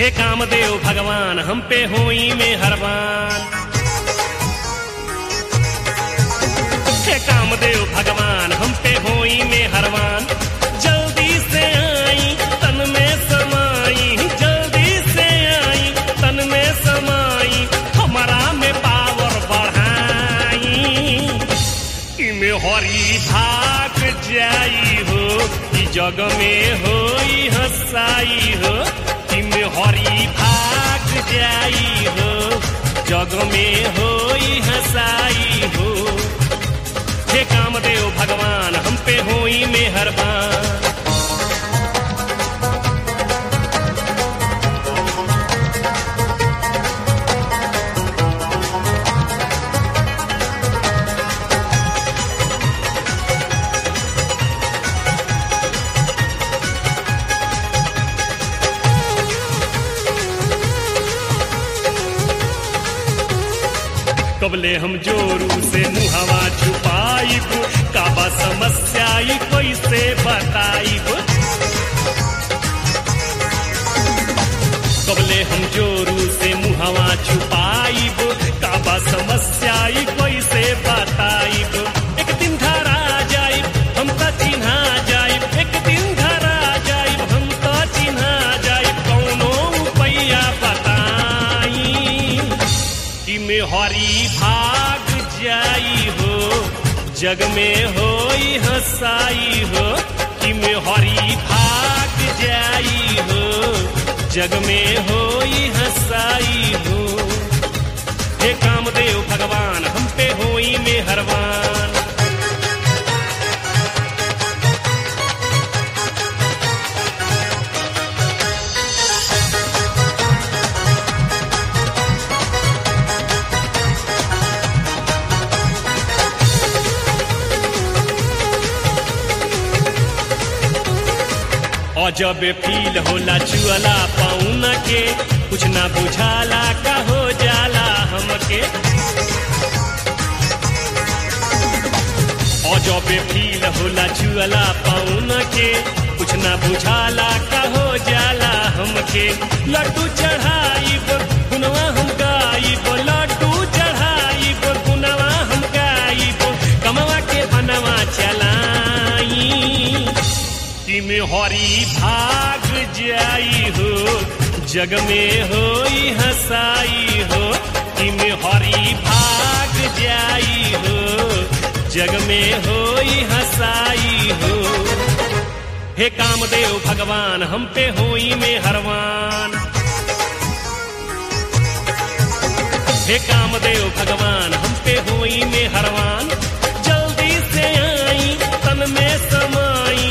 हे कामदेव भगवान हम पे होई मेहरबान। हे कामदेव भगवान हम पे होई मेहरबान। जल्दी से आई तन में समाई, जल्दी से आई तन में समाई, हमारा में पावर बढ़ाई। इमे हरी भाग जाई हो, ई जग में होई हसाई हो। इमे हरी भाग जाई हो, जग में होई हसाई हो। हे कामदेव भगवान हम पे होई मेहरबान। कबले हम जोरू से मुहावा छुपाइब, काबा समस्या कैसे बताइब। कबले हम जोरू से मुहावा छुपाइब, काबा समस्या कैसे बताइब। एक दिन धरा जाइब हम तो चिन्हा जाइब, एक दिन धरा जाइब हम तो चिन्हा जाइब। कौनो उपाया बताई इमे हरी भाग जाई हो, जग में होई हसाई हो। इमे हरी भाग जाई हो, जग में होई हसाई हो। हे कामदेव भगवान हम पे होई मेहरबान। जब फील होला चुअला पाउना के, कुछ ना बुझाला का हो जाला हमके। और जब फील होला चुअला पाउना के, कुछ ना बुझाला का हो जाला हमके। लड्डू चढ़ाइब गुनवा हम गाइब, लड्डू चढ़ाइब गुनवा हम गाइब, कमवा के बनवा चलाई। इमे हरी भाग जाई हो, जग में होई हसाई हो। इमे हरी भाग जाई हो, जग में होई हसाई हो। हे कामदेव भगवान हम पे होई मेहरबान। हे कामदेव भगवान हम पे होई मेहरबान। जल्दी से आई तन में समाई,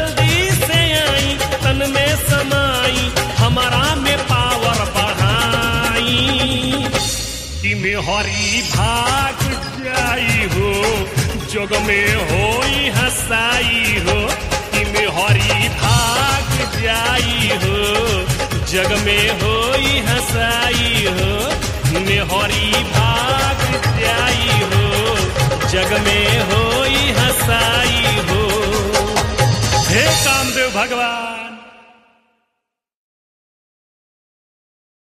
तन में समाई, हमारा में पावर बढ़ाई। इमे हरी भाग जाई हो, जग में होई हसाई हो। इमे हरी भाग जाई हो, जग में होई हसाई हो। इमे हरी भाग जाई हो, जग में होई हसाई हो। हे कामदेव भगवान।